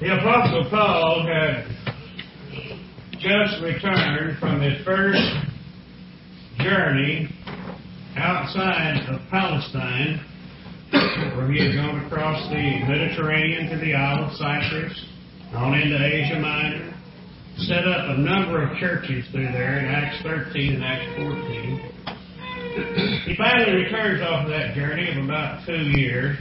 The Apostle Paul had just returned from his first journey outside of Palestine, where he had gone across the Mediterranean to the Isle of Cyprus, on into Asia Minor, set up a number of churches through there in Acts 13 and Acts 14. He finally returns off of that journey of about 2 years.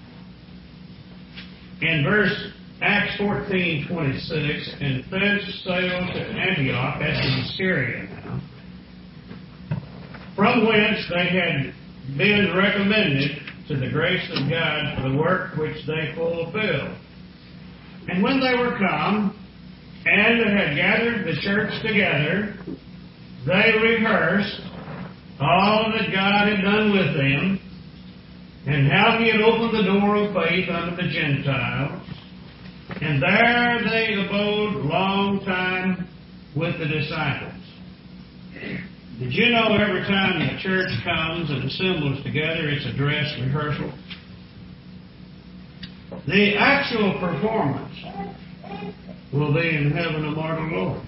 In Acts 14:26, and thence sailed to Antioch, that's in Syria now, from whence they had been recommended to the grace of God for the work which they fulfilled. And when they were come, and had gathered the church together, they rehearsed all that God had done with them, and how He had opened the door of faith unto the Gentiles. And there they abode long time with the disciples. Did you know every time the church comes and assembles together, it's a dress rehearsal? The actual performance will be in heaven immortal glory.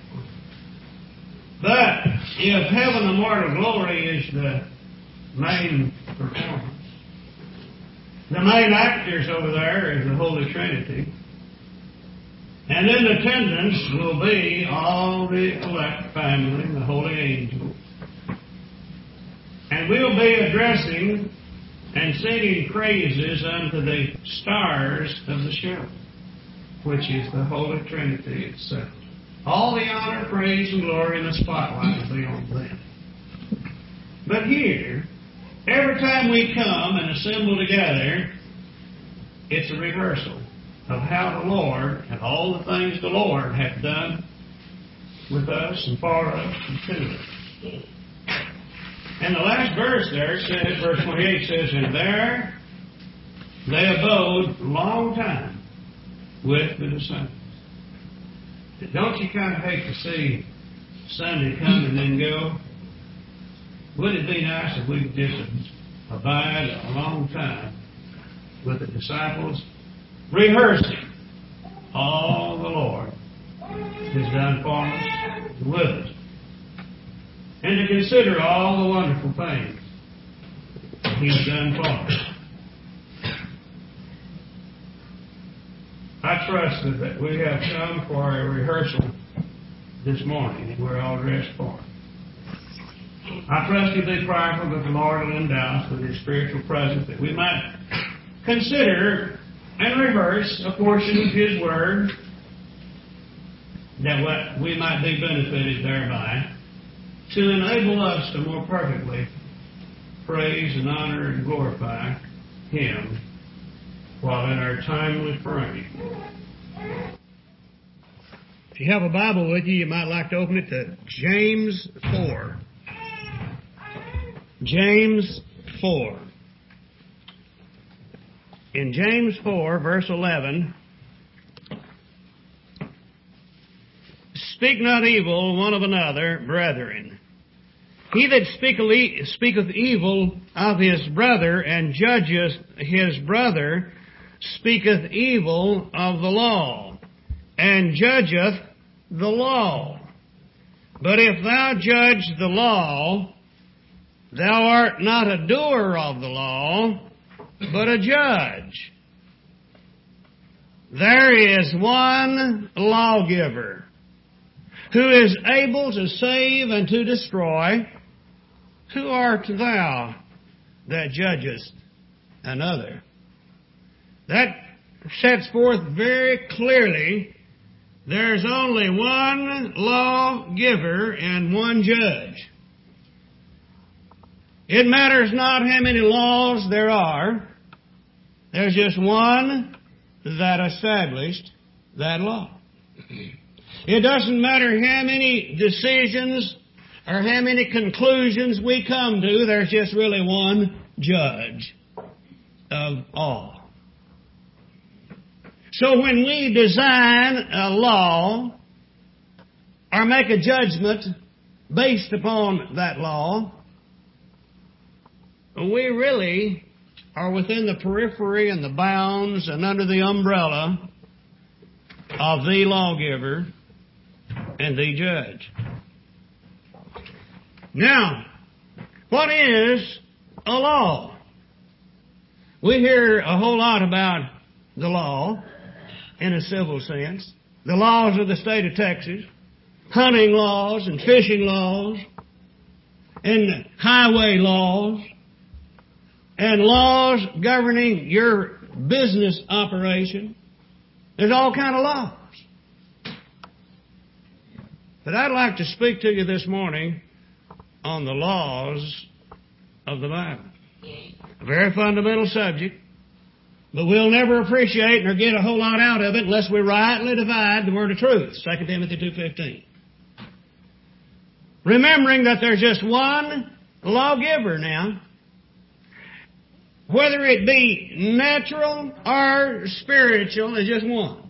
But if heaven immortal glory is the main performance, the main actors over there is the Holy Trinity, and in attendance will be all the elect family and the holy angels. And we'll be addressing and singing praises unto the stars of the show, which is the Holy Trinity itself. All the honor, praise, and glory in the spotlight will be on them. But here, every time we come and assemble together, it's a rehearsal of how the Lord and all the things the Lord hath done with us and for us and to us. And the last verse there says, verse 28 says, and there they abode long time with the disciples. Don't you kind of hate to see Sunday come and then go? Wouldn't it be nice if we could just abide a long time with the disciples, rehearsing all the Lord has done for us and with us, and to consider all the wonderful things that He's done for us. I trust that we have come for a rehearsal this morning, and we're all dressed for it. I trust you'll be prayerful that the Lord will endow us with His spiritual presence, that we might consider and rehearse a portion of His Word, that we might be benefited thereby, to enable us to more perfectly praise and honor and glorify Him while in our timely praying. If you have a Bible with you, you might like to open it to James 4. James 4. In James 4, verse 11, speak not evil one of another, brethren. He that speaketh evil of his brother and judgeth his brother speaketh evil of the law, and judgeth the law. But if thou judge the law, thou art not a doer of the law, but a judge. There is one lawgiver, who is able to save and to destroy. Who art thou that judgest another? That sets forth very clearly there's only one lawgiver and one judge. It matters not how many laws there are. There's just one that established that law. It doesn't matter how many decisions or how many conclusions we come to. There's just really one judge of all. So when we design a law or make a judgment based upon that law, we really are within the periphery and the bounds and under the umbrella of the lawgiver and the judge. Now, what is a law? We hear a whole lot about the law in a civil sense. The laws of the state of Texas, hunting laws and fishing laws, and highway laws, and laws governing your business operation. There's all kind of laws. But I'd like to speak to you this morning on the laws of the Bible. A very fundamental subject, but we'll never appreciate nor get a whole lot out of it unless we rightly divide the word of truth, 2 Timothy 2:15. Remembering that there's just one lawgiver now, whether it be natural or spiritual, is just one.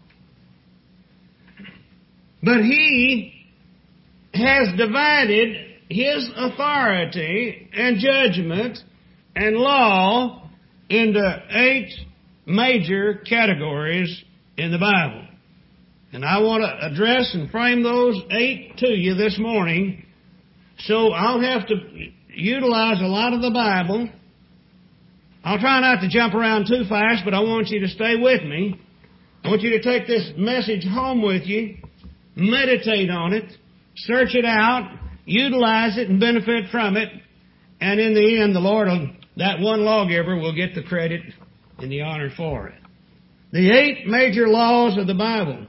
But He has divided His authority and judgment and law into 8 major categories in the Bible. And I want to address and frame those 8 to you this morning. So I'll have to utilize a lot of the Bible. I'll try not to jump around too fast, but I want you to stay with me. I want you to take this message home with you, meditate on it, search it out, utilize it and benefit from it, and in the end, the Lord, that one lawgiver, will get the credit and the honor for it. The 8 major laws of the Bible.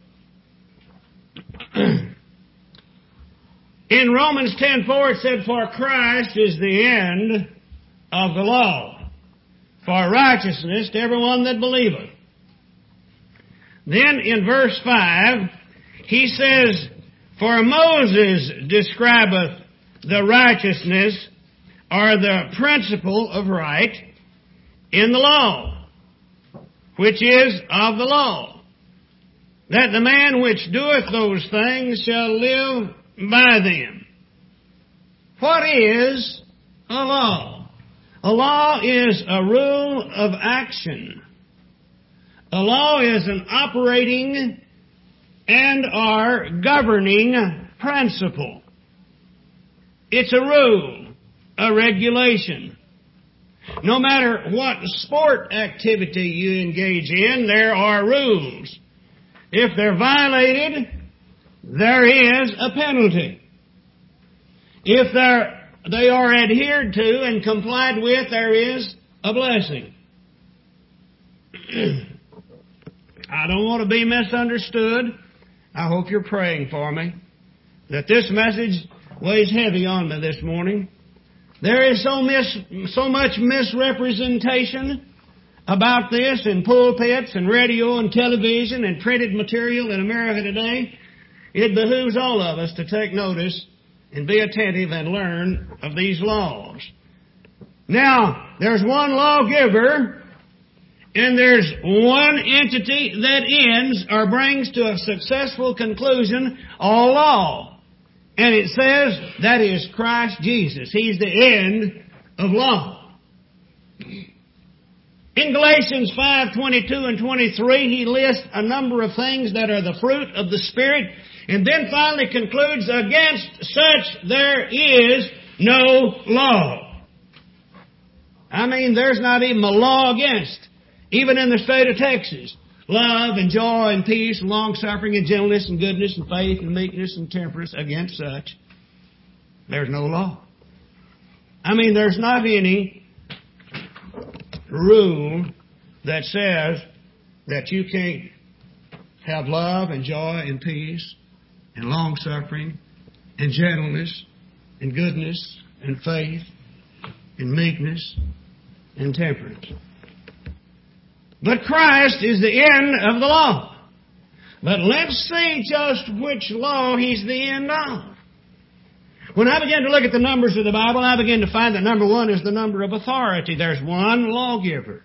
In Romans 10:4 it said, "For Christ is the end of the law, for righteousness to everyone that believeth." Then in verse 5, he says, "For Moses describeth the righteousness or the principle of right in the law, which is of the law, that the man which doeth those things shall live by them." What is a law? A law is a rule of action. A law is an operating and or governing principle. It's a rule, a regulation. No matter what sport activity you engage in, there are rules. If they're violated, there is a penalty. If they are adhered to and complied with, there is a blessing. I don't want to be misunderstood. I hope you're praying for me, that this message weighs heavy on me this morning. There is so much misrepresentation about this in pulpits and radio and television and printed material in America today. It behooves all of us to take notice and be attentive and learn of these laws. Now, there's one lawgiver, and there's one entity that ends or brings to a successful conclusion all law. And it says that is Christ Jesus. He's the end of law. In Galatians 5:22 and 23, he lists a number of things that are the fruit of the Spirit, and then finally concludes, "Against such there is no law." I mean, there's not even a law against, even in the state of Texas. Love and joy and peace and long-suffering and gentleness and goodness and faith and meekness and temperance. Against such, there's no law. I mean, there's not any rule that says that you can't have love and joy and peace and long-suffering and gentleness and goodness and faith and meekness and temperance. But Christ is the end of the law. But let's see just which law He's the end of. When I began to look at the numbers of the Bible, I began to find that number 1 is the number of authority. There's one lawgiver.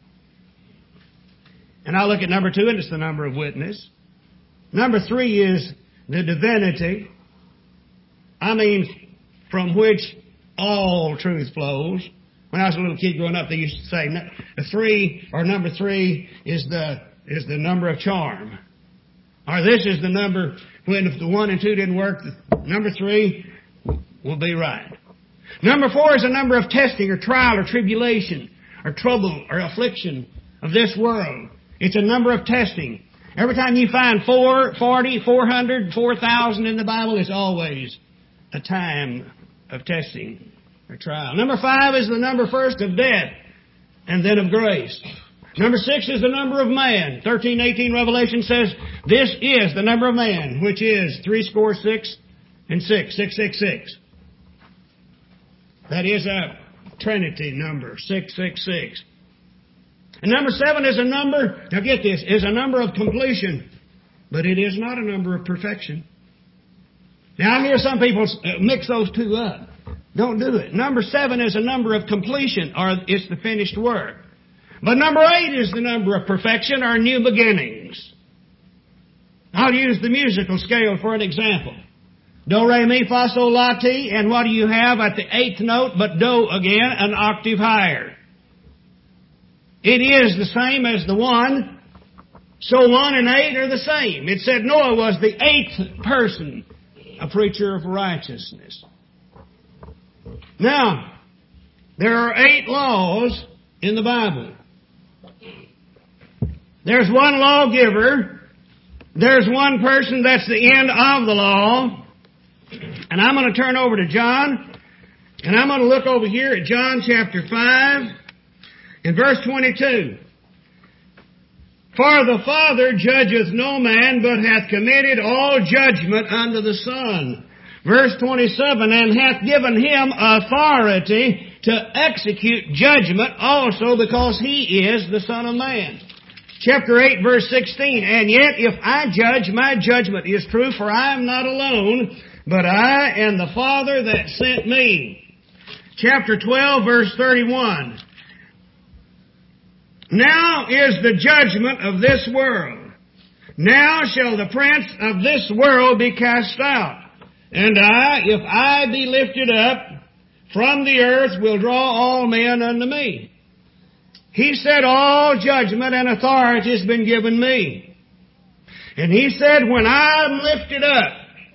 And I look at number 2, and it's the number of witness. Number 3 is the divinity. I mean, from which all truth flows. When I was a little kid growing up, they used to say number 3 is the number of charm. Or this is the number when if the 1 and 2 didn't work, number 3 will be right. Number 4 is a number of testing or trial or tribulation or trouble or affliction of this world. It's a number of testing. Every time you find 4, 40, 400, 4,000 in the Bible, it's always a time of testing or trial. Number 5 is the number first of death and then of grace. Number 6 is the number of man. 13:18 Revelation says, this is the number of man, which is 66 and 6, 666. That is a Trinity number, 666. And number 7 is a number, now get this, is a number of completion. But it is not a number of perfection. Now I hear some people mix those two up. Don't do it. Number 7 is a number of completion, or it's the finished work. But number 8 is the number of perfection, or new beginnings. I'll use the musical scale for an example. Do, re, mi, fa, sol, la, ti, and what do you have at the 8th note but do again, an octave higher? It is the same as the 1. So 1 and 8 are the same. It said Noah was the 8th person, a preacher of righteousness. Now, there are 8 laws in the Bible. There's one lawgiver. There's one person that's the end of the law. And I'm going to turn over to John. And I'm going to look over here at John chapter 5 in verse 22. For the Father judgeth no man, but hath committed all judgment unto the Son. Verse 27, and hath given him authority to execute judgment also because he is the Son of Man. Chapter 8, verse 16, and yet if I judge, my judgment is true, for I am not alone, but I and the Father that sent me. Chapter 12, verse 31. Now is the judgment of this world. Now shall the prince of this world be cast out. And I, if I be lifted up from the earth, will draw all men unto me. He said, all judgment and authority has been given me. And he said, when I'm lifted up,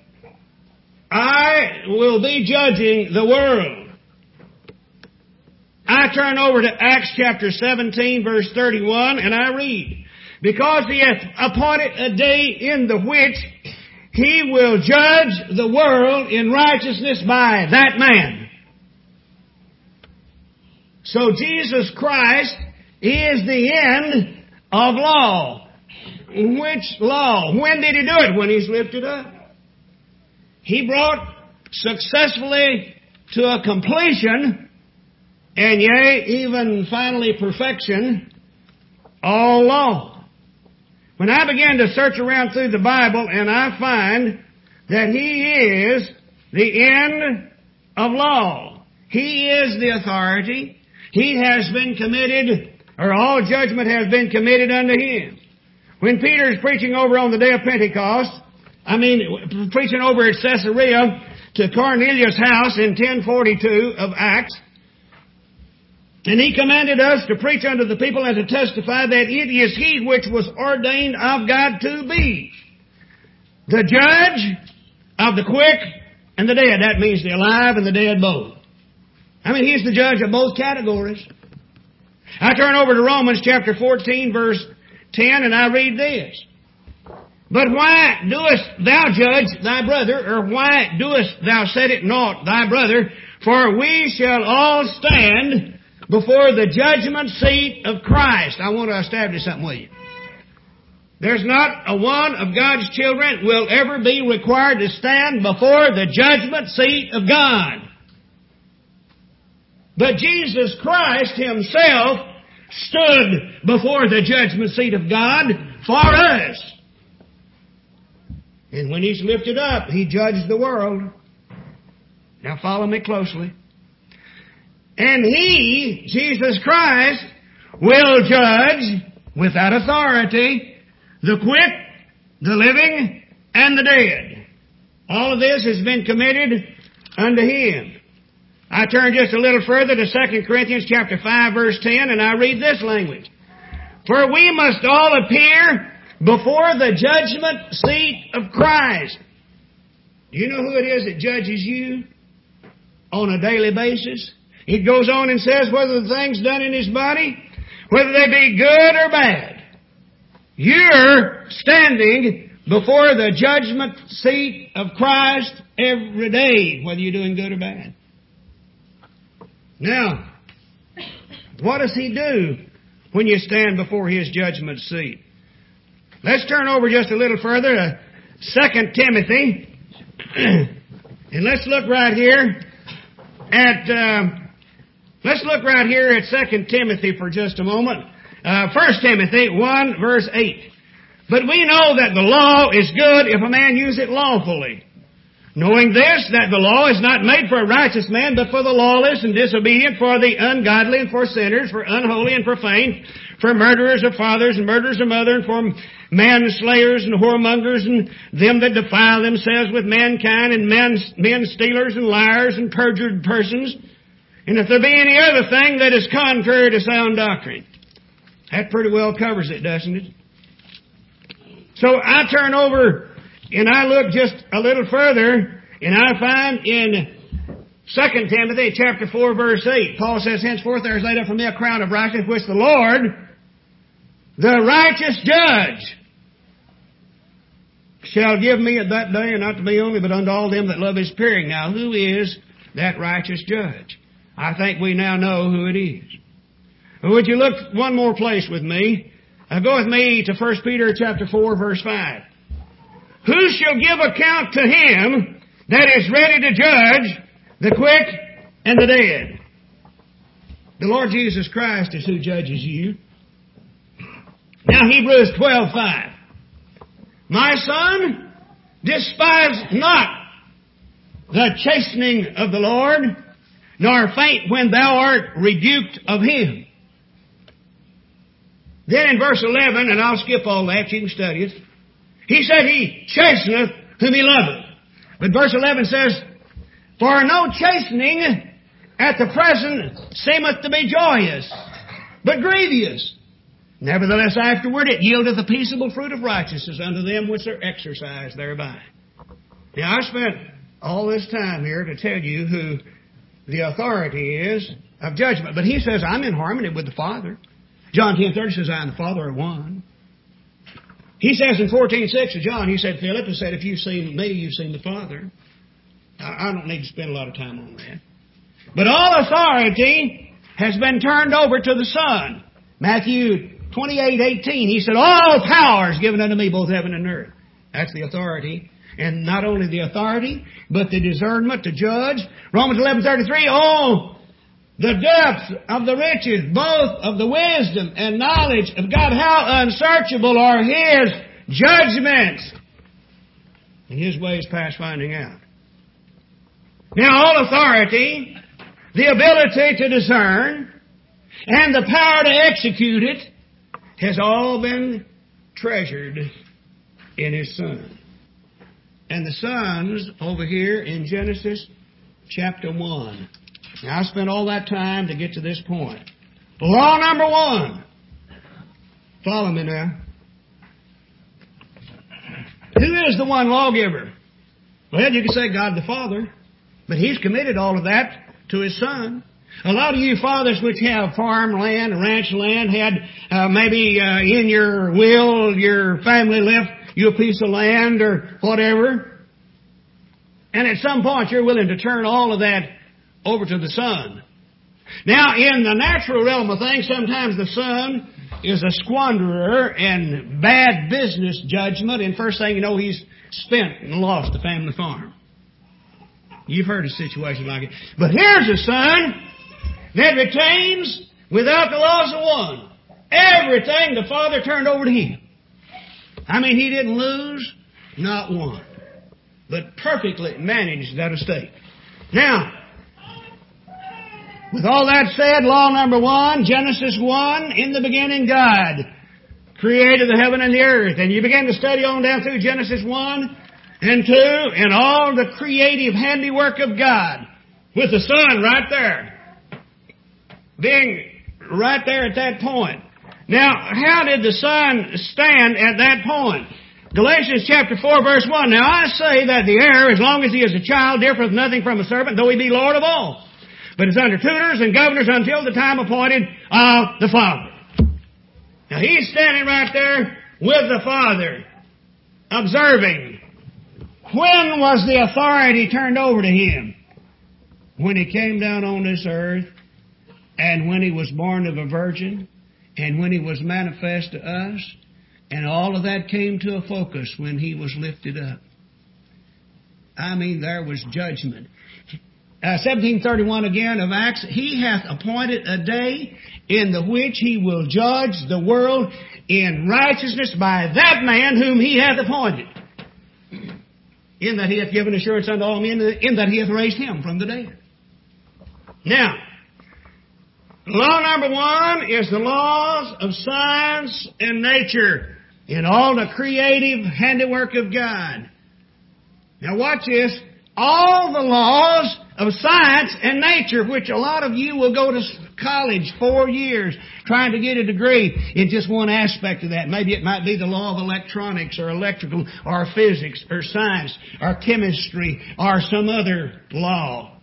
I will be judging the world. I turn over to Acts chapter 17, verse 31, and I read, because he hath appointed a day in the which he will judge the world in righteousness by that man. So Jesus Christ is the end of law. Which law? When did he do it? When he's lifted up. He brought successfully to a completion, and yea, even finally perfection, all law. When I began to search around through the Bible, and I find that he is the end of law. He is the authority. He has been committed, or all judgment has been committed unto him. When Peter is preaching over on the day of Pentecost, preaching over at Caesarea to Cornelius' house in 1042 of Acts, and he commanded us to preach unto the people and to testify that it is he which was ordained of God to be the judge of the quick and the dead. That means the alive and the dead both. He's the judge of both categories. I turn over to Romans chapter 14, verse 10, and I read this. But why doest thou judge thy brother, or why doest thou set it naught thy brother? For we shall all stand before the judgment seat of Christ. I want to establish something with you. There's not a one of God's children will ever be required to stand before the judgment seat of God. But Jesus Christ himself stood before the judgment seat of God for us. And when he's lifted up, he judged the world. Now follow me closely. And he, Jesus Christ, will judge with that authority the quick, the living, and the dead. All of this has been committed unto him. I turn just a little further to 2 Corinthians chapter 5, verse 10, and I read this language. For we must all appear before the judgment seat of Christ. Do you know who it is that judges you on a daily basis? It goes on and says whether the things done in His body, whether they be good or bad. You're standing before the judgment seat of Christ every day, whether you're doing good or bad. Now, what does He do when you stand before His judgment seat? Let's turn over just a little further to 2 Timothy. And let's look right here at 2 Timothy for just a moment. 1 Timothy 1 verse 8. But we know that the law is good if a man use it lawfully. Knowing this, that the law is not made for a righteous man, but for the lawless and disobedient, for the ungodly and for sinners, for unholy and profane, for murderers of fathers and murderers of mothers, and for manslayers and whoremongers, and them that defile themselves with mankind, and men stealers and liars and perjured persons, and if there be any other thing that is contrary to sound doctrine. That pretty well covers it, doesn't it? So I turn over and I look just a little further, and I find in 2 Timothy chapter 4 verse 8, Paul says, henceforth there is laid up for me a crown of righteousness, which the Lord, the righteous judge, shall give me at that day, and not to me only, but unto all them that love His appearing. Now, who is that righteous judge? I think we now know who it is. Would you look one more place with me? Go with me to 1 Peter chapter 4 verse 5. Who shall give account to Him that is ready to judge the quick and the dead? The Lord Jesus Christ is who judges you. Now Hebrews 12:5. My son, despise not the chastening of the Lord, nor faint when thou art rebuked of Him. Then in verse 11, and I'll skip all that, you can study it. He said He chasteneth whom He loveth. But verse 11 says, for no chastening at the present seemeth to be joyous, but grievous. Nevertheless afterward it yieldeth the peaceable fruit of righteousness unto them which are exercised thereby. Now I spent all this time here to tell you who the authority is of judgment. But He says, I'm in harmony with the Father. John 10:30 says, I and the Father are one. He says in 14:6 of John, He said, Philip, He said, if you've seen me, you've seen the Father. I don't need to spend a lot of time on that. But all authority has been turned over to the Son. Matthew 28:18, He said, all power is given unto me, both heaven and earth. That's the authority. And not only the authority, but the discernment to judge. Romans 11:33, oh, the depth of the riches, both of the wisdom and knowledge of God. How unsearchable are His judgments, and His ways past finding out. Now all authority, the ability to discern, and the power to execute it has all been treasured in His Son. And the Son's over here in Genesis chapter 1. Now, I spent all that time to get to this point. Law number 1. Follow me now. Who is the one lawgiver? Well, you can say God the Father, but He's committed all of that to His Son. A lot of you fathers which have farm land, ranch land, had maybe in your will, your family left you a piece of land or whatever. And at some point you're willing to turn all of that over to the Son. Now, in the natural realm of things, sometimes the Son is a squanderer and bad business judgment, and first thing you know, he's spent and lost the family farm. You've heard a situation like it. But here's a Son that retains, without the loss of one, everything the Father turned over to Him. I mean, He didn't lose not one, but perfectly managed that estate. Now, with all that said, law number 1, Genesis 1, in the beginning God created the heaven and the earth. And you begin to study on down through Genesis 1 and 2 and all the creative handiwork of God with the sun right there, being right there at that point. Now, how did the Son stand at that point? Galatians chapter 4, verse 1. Now I say that the heir, as long as he is a child, differeth nothing from a servant, though he be Lord of all, but is under tutors and governors until the time appointed of the Father. Now he's standing right there with the Father, observing. When was the authority turned over to him? When he came down on this earth, and when he was born of a virgin, and when he was manifest to us, and all of that came to a focus when he was lifted up. I mean, there was judgment. 17:31 again of Acts, he hath appointed a day in the which he will judge the world in righteousness by that man whom he hath appointed. In that he hath given assurance unto all men, in that he hath raised him from the dead. Now, law number 1 is the laws of science and nature in all the creative handiwork of God. Now watch this. All the laws of science and nature, which a lot of you will go to college 4 years trying to get a degree in just one aspect of that. Maybe it might be the law of electronics or electrical or physics or science or chemistry or some other law.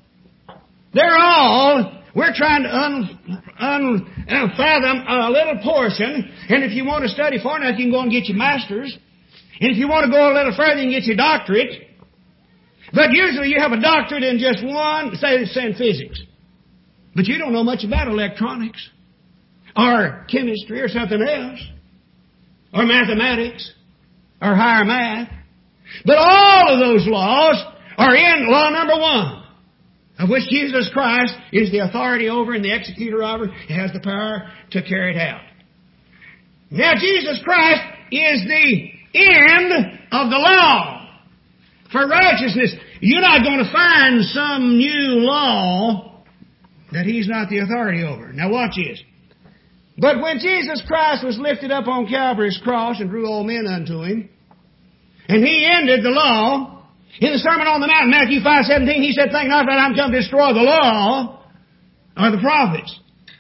We're trying to fathom a little portion, and if you want to study far enough, you can go and get your master's. And if you want to go a little further, you can get your doctorate. But usually you have a doctorate in just one, say in physics. But you don't know much about electronics, or chemistry, or something else, or mathematics, or higher math. But all of those laws are in law number 1. Of which Jesus Christ is the authority over and the executor of it. He has the power to carry it out. Now Jesus Christ is the end of the law for righteousness. You're not going to find some new law that He's not the authority over. Now watch this. But when Jesus Christ was lifted up on Calvary's cross and drew all men unto Him, and He ended the law, in the Sermon on the Mount, Matthew 5:17, He said, "Think not that I'm come to destroy the law or the prophets."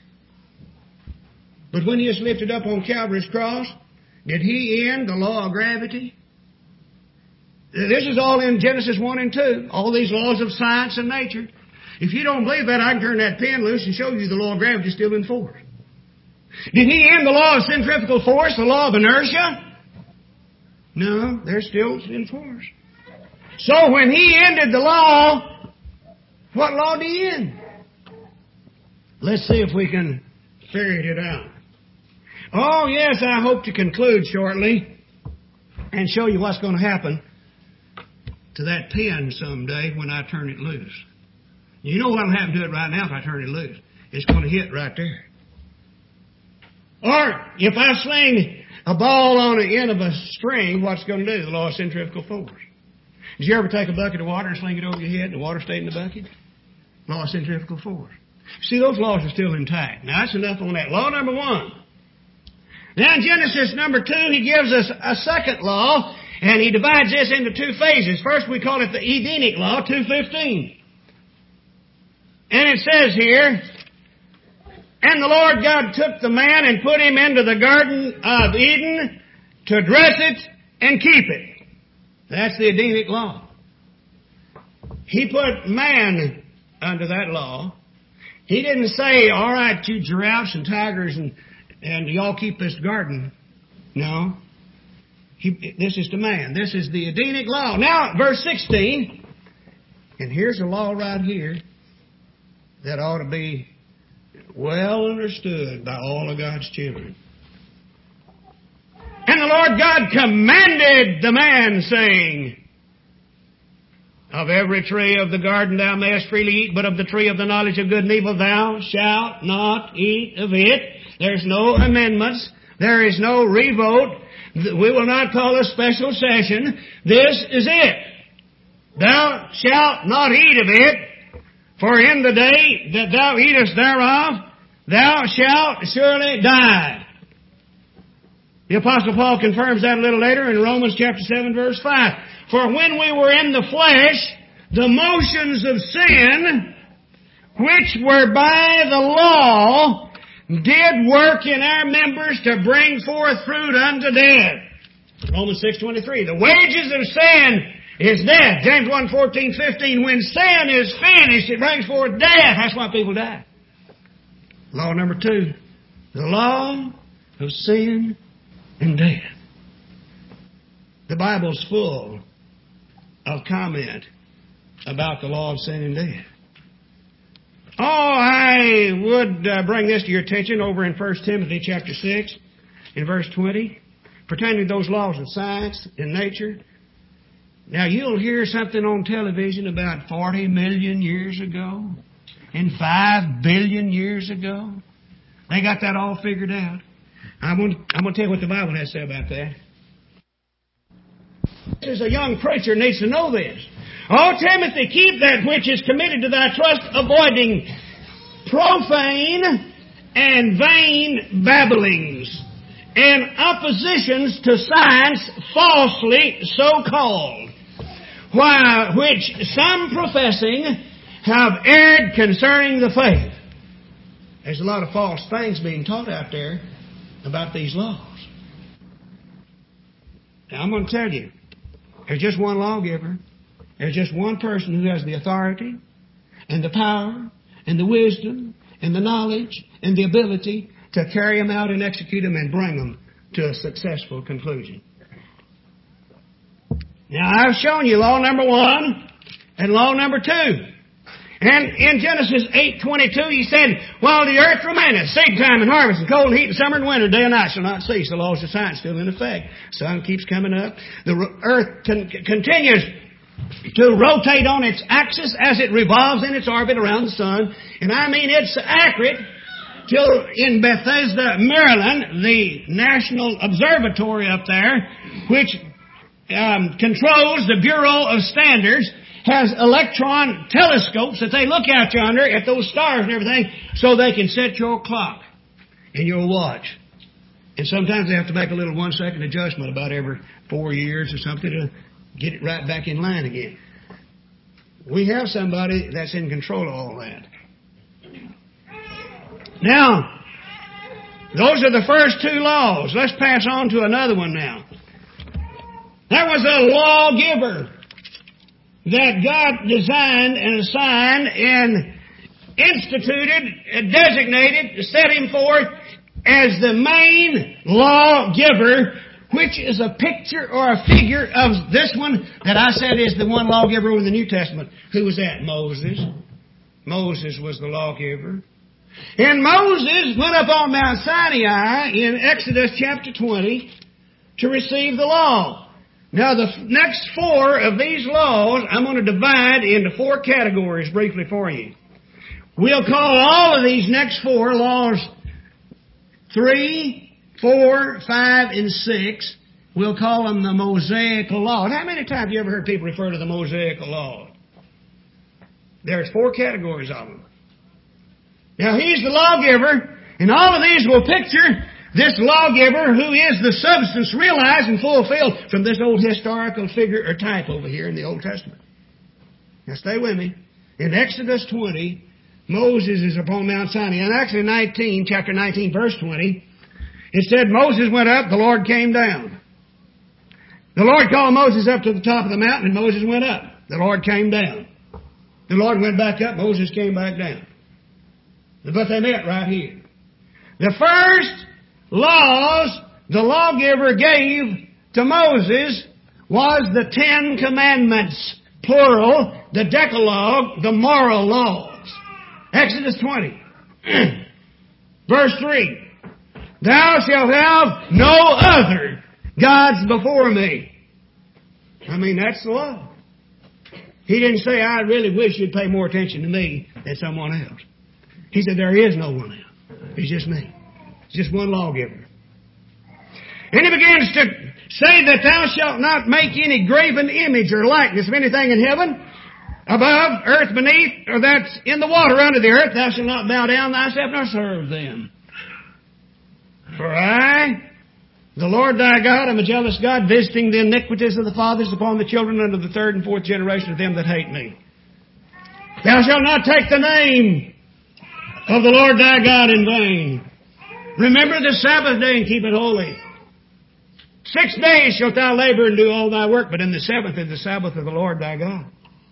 But when He was lifted up on Calvary's cross, did He end the law of gravity? This is all in Genesis 1 and 2. All these laws of science and nature. If you don't believe that, I can turn that pen loose and show you the law of gravity is still in force. Did He end the law of centrifugal force, the law of inertia? No, they're still in force. So when He ended the law, what law did He end? Let's see if we can figure it out. Oh yes, I hope to conclude shortly and show you what's going to happen to that pen someday when I turn it loose. You know what will happen to it right now if I turn it loose. It's going to hit right there. Or if I sling a ball on the end of a string, what's it going to do? The law of centrifugal force. Did you ever take a bucket of water and sling it over your head and the water stayed in the bucket? Law of centrifugal force. See, those laws are still intact. Now, that's enough on that. Law number 1. Now, in Genesis number 2, He gives us a second law, and He divides this into 2 phases. First, we call it the Edenic law, 2:15. And it says here, "And the Lord God took the man and put him into the garden of Eden to dress it and keep it." That's the Edenic law. He put man under that law. He didn't say, "All right, you giraffes and tigers and y'all keep this garden." No. This is to man. This is the Edenic law. Now, verse 16. And here's a law right here that ought to be well understood by all of God's children. "And the Lord God commanded the man, saying, Of every tree of the garden thou mayest freely eat, but of the tree of the knowledge of good and evil thou shalt not eat of it." There's no amendments. There is no revote. We will not call a special session. This is it. "Thou shalt not eat of it, for in the day that thou eatest thereof, thou shalt surely die." The Apostle Paul confirms that a little later in Romans chapter 7, verse 5. "For when we were in the flesh, the motions of sin, which were by the law, did work in our members to bring forth fruit unto death. Romans 6:23. The wages of sin is death. James 1:14-15. When sin is finished, it brings forth death. That's why people die. Law number 2. The law of sin and death. The Bible's full of comment about the law of sin and death. Oh, I would bring this to your attention over in 1 Timothy chapter 6, in verse 20, pertaining to those laws of science and nature. Now, you'll hear something on television about 40 million years ago and 5 billion years ago. They got that all figured out. I'm going to tell you what the Bible has to say about that. As a young preacher needs to know this. Oh, Timothy, keep that which is committed to thy trust, avoiding profane and vain babblings and oppositions to science falsely so called, which some professing have erred concerning the faith. There's a lot of false things being taught out there about these laws. Now, I'm going to tell you, there's just one lawgiver. There's just one person who has the authority and the power and the wisdom and the knowledge and the ability to carry them out and execute them and bring them to a successful conclusion. Now, I've shown you law number 1 and law number 2. And in Genesis 8:22, he said, while the earth remaineth, seed time and harvest, and cold and heat, and summer and winter, day and night shall not cease. The laws of science still in effect. Sun keeps coming up. The earth continues to rotate on its axis as it revolves in its orbit around the sun. And I mean, it's accurate till in Bethesda, Maryland, the National Observatory up there, which controls the Bureau of Standards, has electron telescopes that they look out yonder at those stars and everything so they can set your clock and your watch. And sometimes they have to make a little 1-second adjustment about every 4 years or something to get it right back in line again. We have somebody that's in control of all that. Now, those are the first 2 laws. Let's pass on to another one now. There was a lawgiver that God designed and assigned and instituted, designated, set him forth as the main lawgiver, which is a picture or a figure of this one that I said is the one lawgiver in the New Testament. Who was that? Moses. Moses was the lawgiver. And Moses went up on Mount Sinai in Exodus chapter 20 to receive the law. Now, the next 4 of these laws, I'm going to divide into 4 categories briefly for you. We'll call all of these next 4 laws 3, 4, 5, and 6. We'll call them the Mosaical Law. How many times have you ever heard people refer to the Mosaical Law? There's 4 categories of them. Now, he's the lawgiver, and all of these will picture this lawgiver who is the substance realized and fulfilled from this old historical figure or type over here in the Old Testament. Now stay with me. In Exodus 20, Moses is upon Mount Sinai. And actually chapter 19, verse 20, it said, Moses went up, the Lord came down. The Lord called Moses up to the top of the mountain, and Moses went up. The Lord came down. The Lord went back up, Moses came back down. But they met right here. The first laws the lawgiver gave to Moses was the 10 Commandments, plural, the Decalogue, the moral laws. Exodus 20, verse 3. Thou shalt have no other gods before me. I mean, that's the law. He didn't say, I really wish you'd pay more attention to me than someone else. He said, there is no one else. It's just me. It's just one lawgiver. And he begins to say that thou shalt not make any graven image or likeness of anything in heaven, above, earth beneath, or that's in the water under the earth. Thou shalt not bow down thyself nor serve them. For I, the Lord thy God, am a jealous God, visiting the iniquities of the fathers upon the children unto the 3rd and 4th generation of them that hate me. Thou shalt not take the name of the Lord thy God in vain. Remember the Sabbath day and keep it holy. 6 days shalt thou labor and do all thy work, but in the seventh is the Sabbath of the Lord thy God.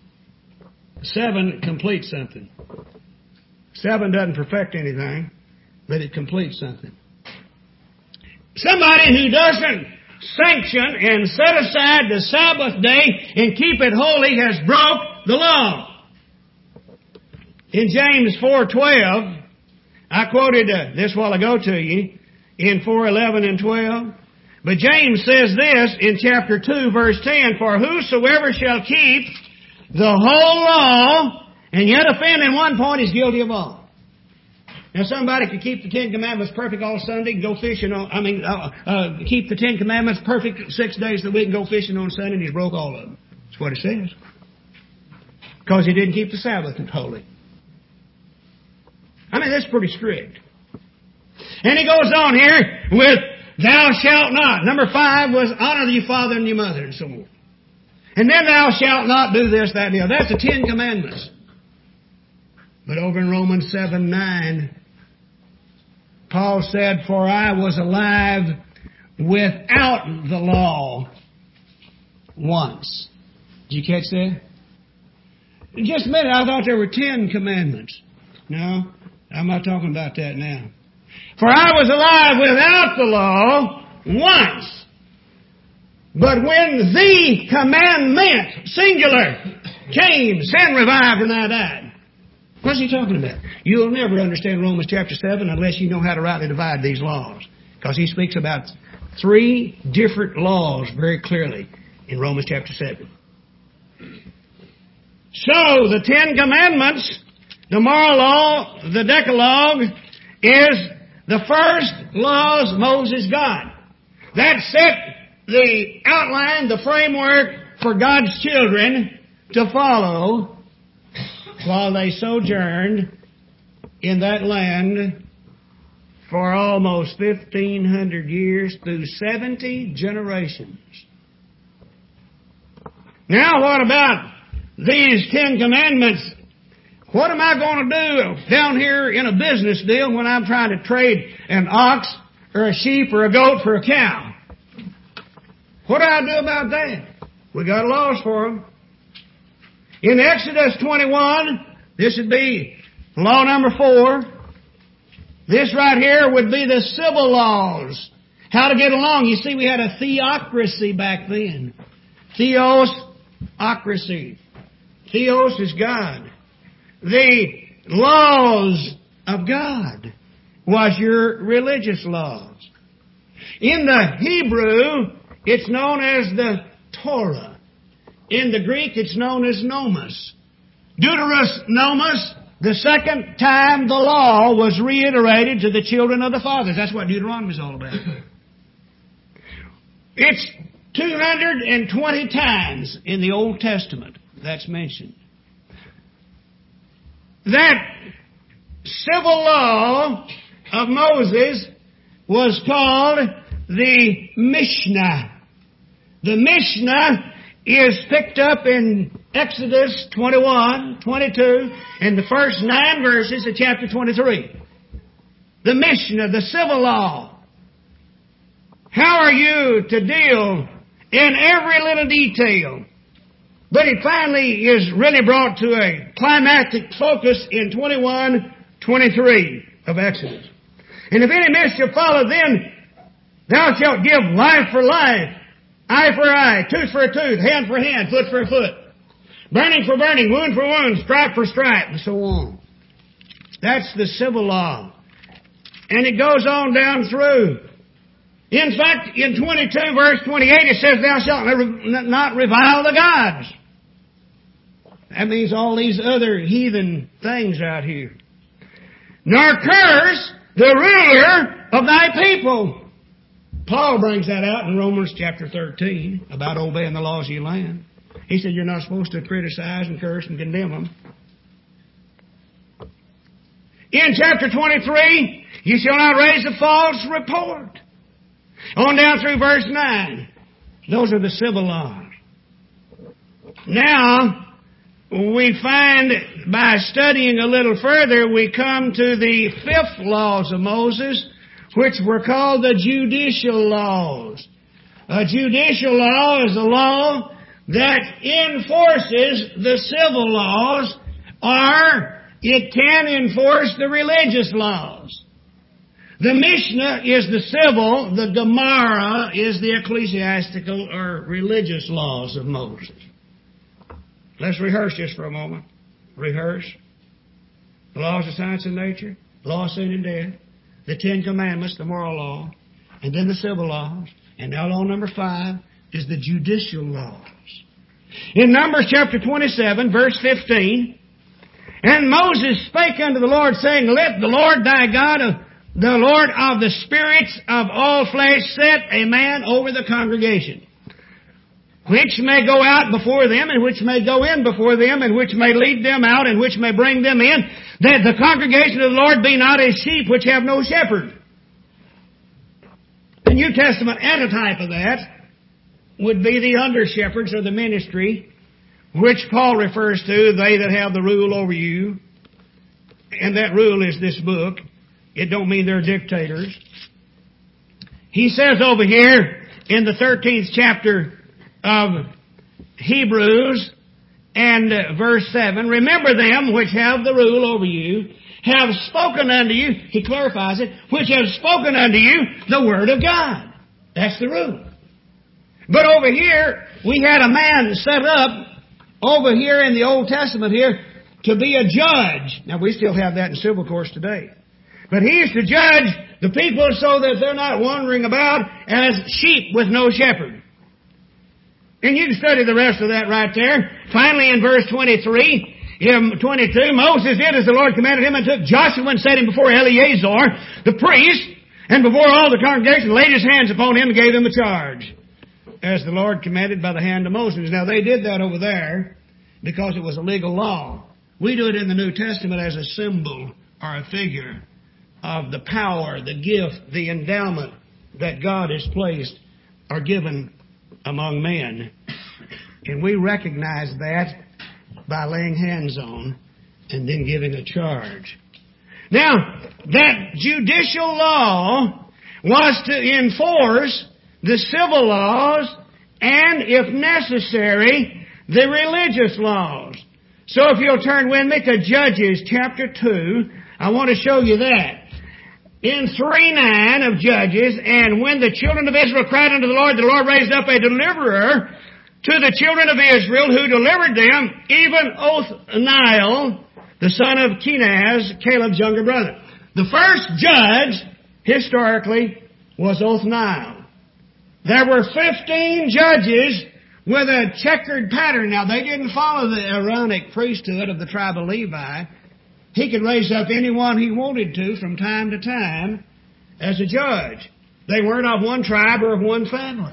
7 completes something. 7 doesn't perfect anything, but it completes something. Somebody who doesn't sanction and set aside the Sabbath day and keep it holy has broke the law. In James 4:12, I quoted this while ago to you in 4:11 and 12. But James says this in chapter 2, verse 10, For whosoever shall keep the whole law and yet offend in one point is guilty of all. Now somebody could keep the 10 Commandments perfect all Sunday, go fishing on, keep the 10 Commandments perfect 6 days of the week and go fishing on Sunday, and he's broke all of them. That's what it says. Because he didn't keep the Sabbath holy. I mean, that's pretty strict. And he goes on here with, Thou shalt not. Number 5 was honor your father and your mother and so on. And then thou shalt not do this, that, and the other. That's the 10 Commandments. But over in Romans 7:9, Paul said, For I was alive without the law once. Did you catch that? Just a minute, I thought there were 10 commandments. No, I'm not talking about that now. For I was alive without the law once. But when the commandment, singular, came, sin revived and I died. What's he talking about? You'll never understand Romans chapter 7 unless you know how to rightly divide these laws. Because he speaks about 3 different laws very clearly in Romans chapter 7. So, the 10 Commandments, the moral law, the Decalogue, is the first laws Moses got. That set the outline, the framework for God's children to follow while they sojourned in that land for almost 1,500 years through 70 generations. Now what about these 10 Commandments? What am I going to do down here in a business deal when I'm trying to trade an ox or a sheep or a goat for a cow? What do I do about that? We got laws for them. In Exodus 21, this would be law number 4. This right here would be the civil laws. How to get along. You see, we had a theocracy back then. Theosocracy. Theos is God. The laws of God was your religious laws. In the Hebrew, it's known as the Torah. In the Greek, it's known as Nomos. Deuteros Nomos, the second time the law was reiterated to the children of the fathers. That's what Deuteronomy is all about. It's 220 times in the Old Testament that's mentioned. That civil law of Moses was called the Mishnah. The Mishnah is picked up in Exodus 21, 22, and the first 9 verses of chapter 23. The Mishnah, the civil law. How are you to deal in every little detail? But it finally is really brought to a climactic focus in 21:23 of Exodus. And if any mischief follow, then thou shalt give life for life, eye for eye, tooth for a tooth, hand for hand, foot for a foot, burning for burning, wound for wound, stripe for stripe, and so on. That's the civil law. And it goes on down through. In fact, in 22 verse 28 it says, Thou shalt not revile the gods. That means all these other heathen things out here. Nor curse the ruler of thy people. Paul brings that out in Romans chapter 13 about obeying the laws of your land. He said you're not supposed to criticize and curse and condemn them. In chapter 23, you shall not raise a false report. On down through verse 9. Those are the civil laws. Now, we find by studying a little further, we come to the 5th laws of Moses, which were called the judicial laws. A judicial law is a law that enforces the civil laws, or it can enforce the religious laws. The Mishnah is the civil, the Gemara is the ecclesiastical or religious laws of Moses. Let's rehearse this for a moment. Rehearse. The laws of science and nature, law of sin and death, the Ten Commandments, the moral law, and then the civil laws. And now law number 5 is the judicial laws. In Numbers chapter 27, verse 15, and Moses spake unto the Lord, saying, Let the Lord thy God, the Lord of the spirits of all flesh, set a man over the congregation, which may go out before them, and which may go in before them, and which may lead them out, and which may bring them in, that the congregation of the Lord be not as sheep which have no shepherd. The New Testament antitype of that would be the under-shepherds of the ministry, which Paul refers to, they that have the rule over you. And that rule is this book. It don't mean they're dictators. He says over here in the 13th chapter of Hebrews and verse 7, Remember them which have the rule over you, have spoken unto you, he clarifies it, which have spoken unto you the word of God. That's the rule. But over here, we had a man set up over here in the Old Testament here to be a judge. Now, we still have that in civil courts today. But he is to judge the people so that they're not wandering about as sheep with no shepherd. And you can study the rest of that right there. Finally, in verse 22, Moses did as the Lord commanded him, and took Joshua and set him before Eleazar, the priest, and before all the congregation, laid his hands upon him and gave him a charge, as the Lord commanded by the hand of Moses. Now, they did that over there because it was a legal law. We do it in the New Testament as a symbol or a figure of the power, the gift, the endowment that God has placed or given among men. And we recognize that by laying hands on and then giving a charge. Now, that judicial law was to enforce the civil laws and, if necessary, the religious laws. So if you'll turn with me to Judges chapter 2, I want to show you that. In 3:9 of Judges, and when the children of Israel cried unto the Lord raised up a deliverer to the children of Israel, who delivered them, even Othniel, the son of Kenaz, Caleb's younger brother. The first judge, historically, was Othniel. There were 15 judges with a checkered pattern. Now, they didn't follow the Aaronic priesthood of the tribe of Levi. He could raise up anyone he wanted to from time to time as a judge. They weren't of one tribe or of one family.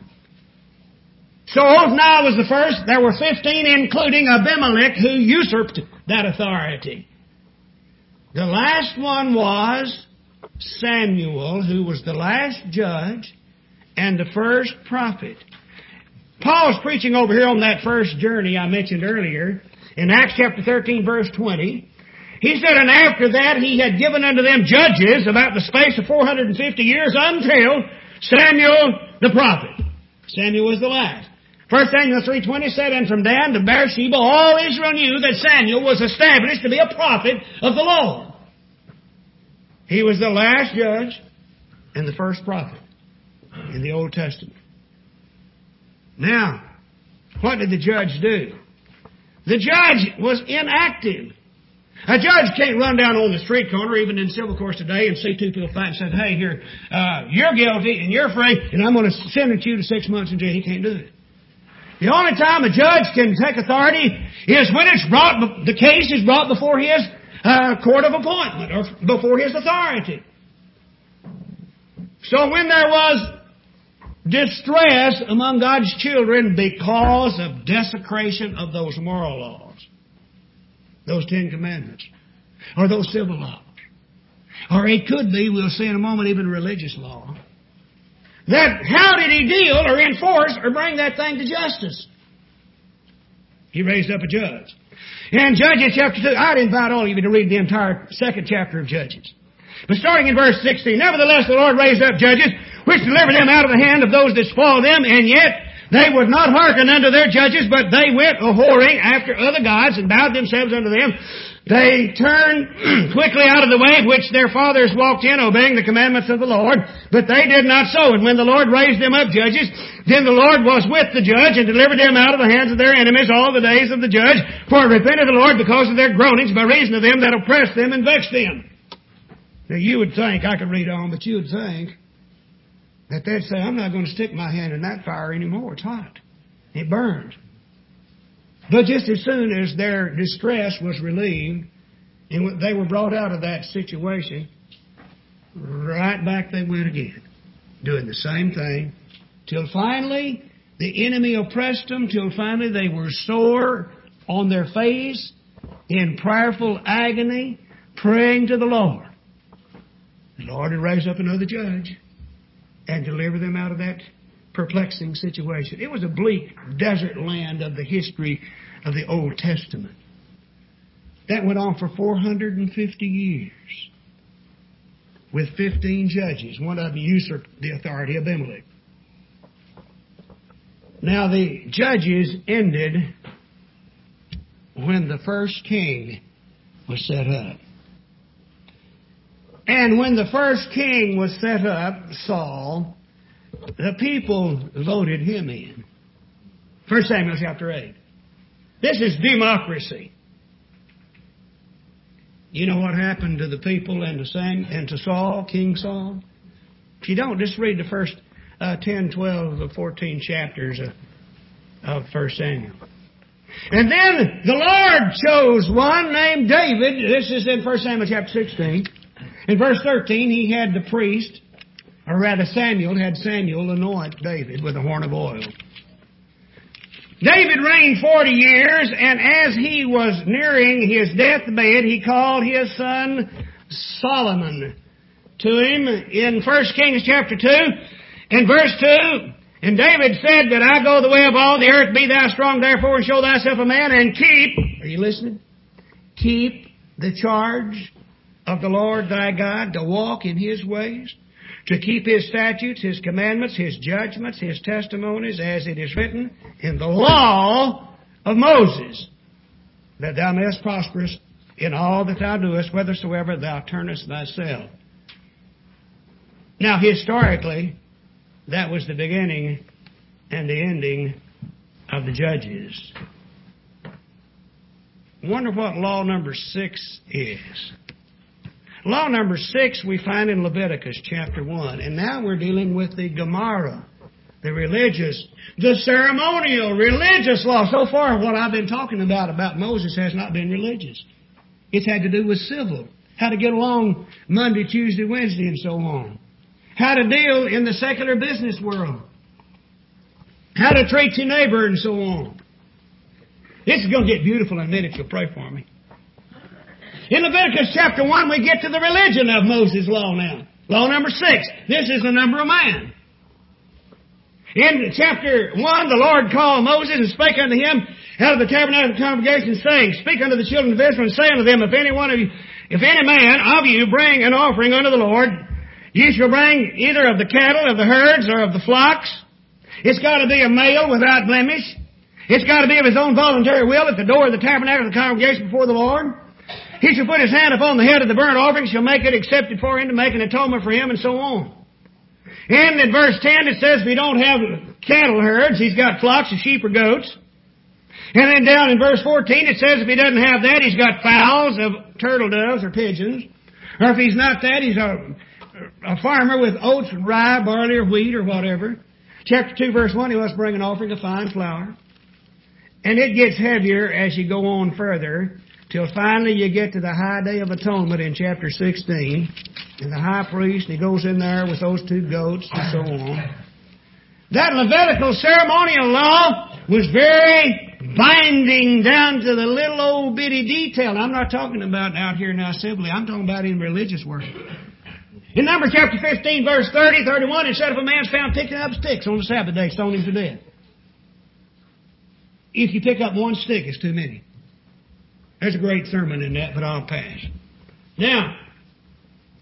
So Othniel was the first. There were 15, including Abimelech, who usurped that authority. The last one was Samuel, who was the last judge and the first prophet. Paul's preaching over here on that first journey I mentioned earlier, in Acts chapter 13, verse 20. He said, and after that he had given unto them judges about the space of 450 years until Samuel the prophet. Samuel was the last. 1 Samuel 3:20 said, and from Dan to Beersheba all Israel knew that Samuel was established to be a prophet of the Lord. He was the last judge and the first prophet in the Old Testament. Now, what did the judge do? The judge was inactive. A judge can't run down on the street corner, even in civil courts today, and see two people fight and say, hey, here, you're guilty and you're free, and I'm going to sentence you to 6 months in jail. He can't do it. The only time a judge can take authority is when the case is brought before his court of appointment or before his authority. So when there was distress among God's children because of desecration of those moral laws, those 10 Commandments, or those civil laws, or it could be, we'll see in a moment, even religious law, that how did he deal or enforce or bring that thing to justice? He raised up a judge. In Judges chapter 2, I'd invite all of you to read the entire second chapter of Judges. But starting in verse 16, nevertheless the Lord raised up judges, which delivered them out of the hand of those that spoiled them, and yet they would not hearken unto their judges, but they went a-whoring after other gods, and bowed themselves unto them. They turned quickly out of the way which their fathers walked in, obeying the commandments of the Lord, but they did not so. And when the Lord raised them up judges, then the Lord was with the judge, and delivered them out of the hands of their enemies all the days of the judge, for it repented the Lord because of their groanings, by reason of them that oppressed them and vexed them. Now you would think, I could read on, but you would think that they'd say, I'm not going to stick my hand in that fire anymore. It's hot. It burns. But just as soon as their distress was relieved, and they were brought out of that situation, right back they went again, doing the same thing, till finally the enemy oppressed them, till finally they were sore on their face, in prayerful agony, praying to the Lord. The Lord would raise up another judge and deliver them out of that perplexing situation. It was a bleak desert land of the history of the Old Testament. That went on for 450 years with 15 judges. One of them usurped the authority of Abimelech. Now the judges ended when the first king was set up. And when the first king was set up, Saul, the people voted him in. 1 Samuel chapter 8. This is democracy. You know what happened to the people and to Saul, King Saul? If you don't, just read the first 10, 12, 14 chapters of 1 Samuel. And then the Lord chose one named David. This is in 1 Samuel chapter 16. In verse 13, he had the priest, or rather Samuel, had Samuel anoint David with a horn of oil. David reigned 40 years, and as he was nearing his deathbed, he called his son Solomon to him in 1 Kings chapter 2, in verse 2, and David said that I go the way of all the earth, be thou strong therefore, and show thyself a man, and keep, are you listening? Keep the charge of the Lord thy God, to walk in His ways, to keep His statutes, His commandments, His judgments, His testimonies, as it is written in the law of Moses, that thou mayest prosper in all that thou doest, whithersoever thou turnest thyself. Now, historically, that was the beginning and the ending of the judges. I wonder what law number 6 is. Law number 6 we find in Leviticus chapter 1. And now we're dealing with the Gemara, the religious, the ceremonial, religious law. So far what I've been talking about Moses has not been religious. It's had to do with civil. How to get along Monday, Tuesday, Wednesday, and so on. How to deal in the secular business world. How to treat your neighbor and so on. This is going to get beautiful in a minute. You'll pray for me. In Leviticus chapter 1, we get to the religion of Moses' law now. Law number 6. This is the number of man. In chapter 1, the Lord called Moses and spake unto him out of the tabernacle of the congregation, saying, Speak unto the children of Israel, and say unto them, If any man of you bring an offering unto the Lord, ye shall bring either of the cattle, of the herds, or of the flocks. It's got to be a male without blemish. It's got to be of his own voluntary will at the door of the tabernacle of the congregation before the Lord. He shall put his hand upon the head of the burnt offering, shall make it accepted for him to make an atonement for him, and so on. And in verse 10 it says if he don't have cattle herds, he's got flocks of sheep or goats. And then down in verse 14 it says if he doesn't have that, he's got fowls of turtle doves or pigeons. Or if he's not that, he's a farmer with oats, rye, barley, or wheat, or whatever. Chapter 2, verse 1, he must bring an offering of fine flour. And it gets heavier as you go on further, till finally you get to the high day of atonement in chapter 16. And the high priest, he goes in there with those 2 goats and so on. That Levitical ceremonial law was very binding down to the little old bitty detail. I'm not talking about out here now civilly. I'm talking about in religious worship. In Numbers chapter 15, verse 30, 31, it said if a man's found picking up sticks on the Sabbath day, stone him to death. If you pick up one stick, it's too many. There's a great sermon in that, but I'll pass. Now,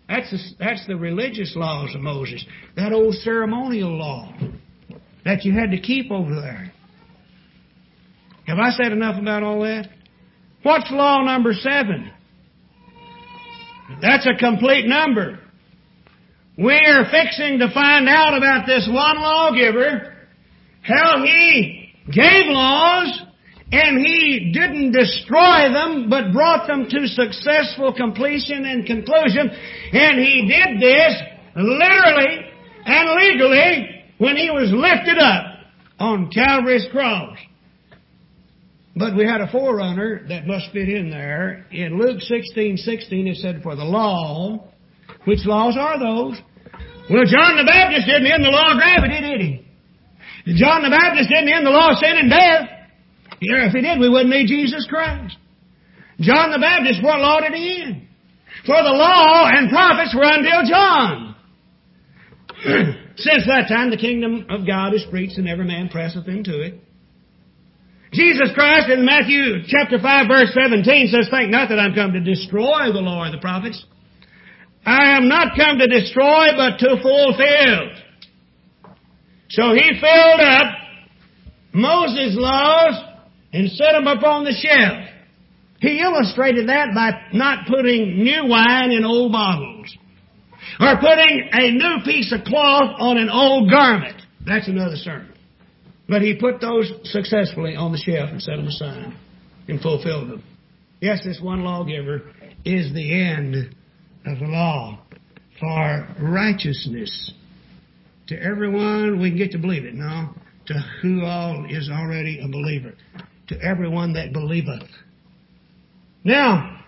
That's the religious laws of Moses. That old ceremonial law that you had to keep over there. Have I said enough about all that? What's law number 7? That's a complete number. We're fixing to find out about this one lawgiver, how he gave laws, and he didn't destroy them, but brought them to successful completion and conclusion. And he did this literally and legally when he was lifted up on Calvary's cross. But we had a forerunner that must fit in there. In Luke 16:16 it said, for the law. Which laws are those? Well, John the Baptist didn't end the law of gravity, did he? John the Baptist didn't end the law of sin and death. Yeah, if he did, we wouldn't need Jesus Christ. John the Baptist, what law did he end? For the law and prophets were until John. Since that time the kingdom of God is preached, and every man presseth into it. Jesus Christ in Matthew chapter 5 verse 17 says, think not that I'm come to destroy the law or the prophets. I am not come to destroy, but to fulfill. So he filled up Moses' laws and set them up on the shelf. He illustrated that by not putting new wine in old bottles, or putting a new piece of cloth on an old garment. That's another sermon. But he put those successfully on the shelf and set them aside and fulfilled them. Yes, this one lawgiver is the end of the law for righteousness to everyone. We can get to believe it now. To who all is already a believer. To everyone that believeth. Now,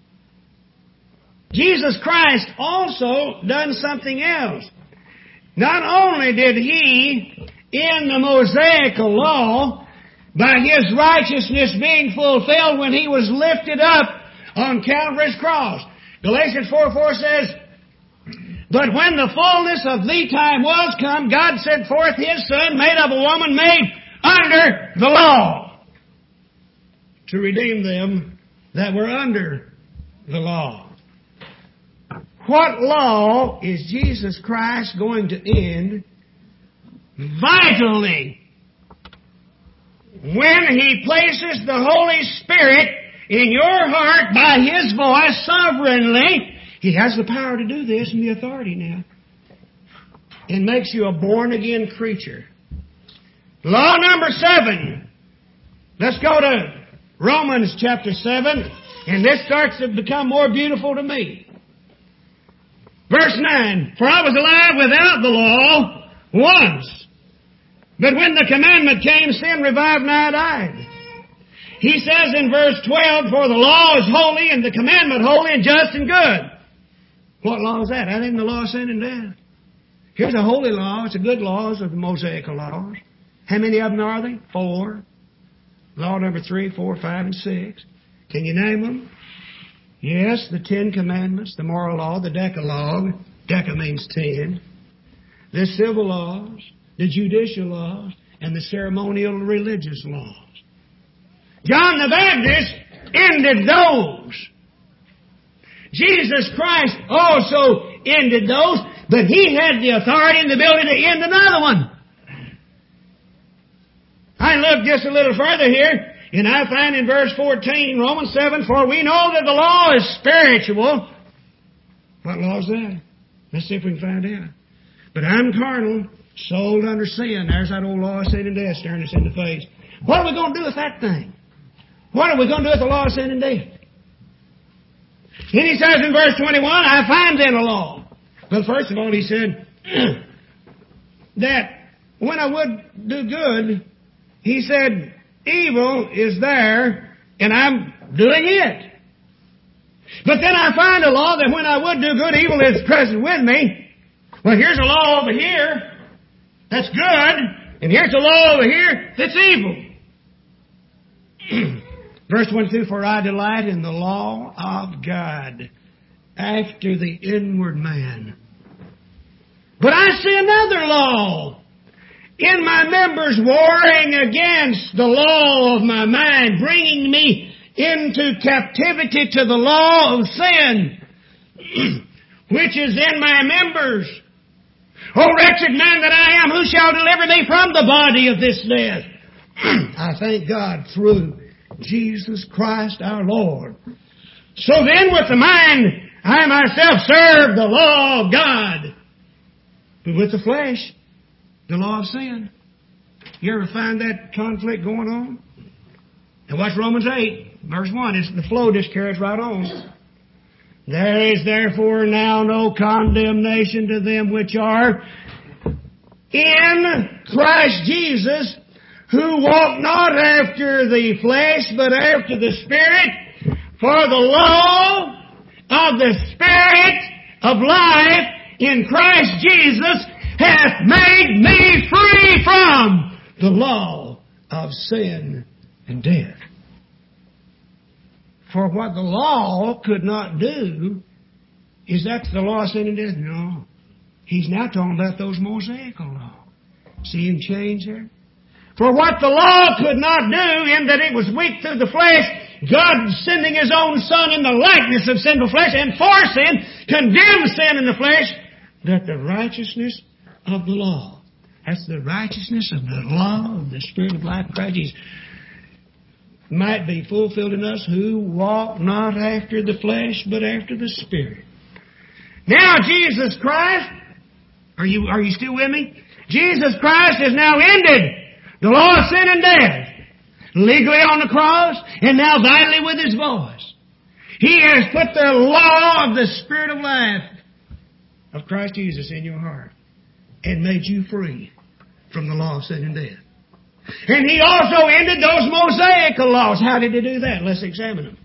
Jesus Christ also done something else. Not only did He, in the Mosaical law, by His righteousness being fulfilled when He was lifted up on Calvary's cross. Galatians 4:4 says, but when the fullness of the time was come, God sent forth His Son, made of a woman, made under the law, to redeem them that were under the law. What law is Jesus Christ going to end vitally when He places the Holy Spirit in your heart by His voice sovereignly? He has the power to do this and the authority now. It makes you a born-again creature. Law number 7. Let's go to Romans chapter 7, and this starts to become more beautiful to me. Verse 9, for I was alive without the law once, but when the commandment came, sin revived and I died. He says in verse 12, for the law is holy and the commandment holy and just and good. What law is that? That ain't the law of sin and death. Here's a holy law. It's a good law. It's the Mosaical laws. How many of them are there? 4. Law number 3, 4, 5, and 6. Can you name them? Yes, the 10 Commandments, the moral law, the Decalogue. Deca means 10. The civil laws, the judicial laws, and the ceremonial religious laws. John the Baptist ended those. Jesus Christ also ended those, but He had the authority and the ability to end another one. I look just a little further here, and I find in verse 14, Romans 7, for we know that the law is spiritual. What law is that? Let's see if we can find out. But I'm carnal, sold under sin. There's that old law of sin and death staring us in the face. What are we going to do with that thing? What are we going to do with the law of sin and death? Then he says in verse 21, I find then a law. Well, first of all, he said that when I would do good, he said, evil is there, and I'm doing it. But then I find a law that when I would do good, evil is present with me. Well, here's a law over here that's good, and here's a law over here that's evil. Verse 22, for I delight in the law of God after the inward man. But I see another law in my members warring against the law of my mind, bringing me into captivity to the law of sin. which is in my members. O wretched man that I am, who shall deliver me from the body of this death? I thank God through Jesus Christ our Lord. So then with the mind, I myself serve the law of God. But with the flesh, the law of sin. You ever find that conflict going on? And watch Romans 8, verse 1. It's the flow just carries right on. There is therefore now no condemnation to them which are in Christ Jesus, who walk not after the flesh, but after the Spirit. For the law of the Spirit of life in Christ Jesus hath made me free from the law of sin and death. For what the law could not do, is that the law of sin and death? No. He's now talking about those Mosaical laws. See him change there? For what the law could not do, in that it was weak through the flesh, God sending His own Son in the likeness of sinful flesh, and for sin, condemned sin in the flesh, that the righteousness of the law, that's the righteousness of the law of the Spirit of life in Christ Jesus, might be fulfilled in us who walk not after the flesh, but after the Spirit. Now Jesus Christ, are you still with me? Jesus Christ has now ended the law of sin and death, legally on the cross, and now vitally with His voice. He has put the law of the Spirit of life of Christ Jesus in your heart and made you free from the law of sin and death. And He also ended those Mosaical laws. How did He do that? Let's examine them.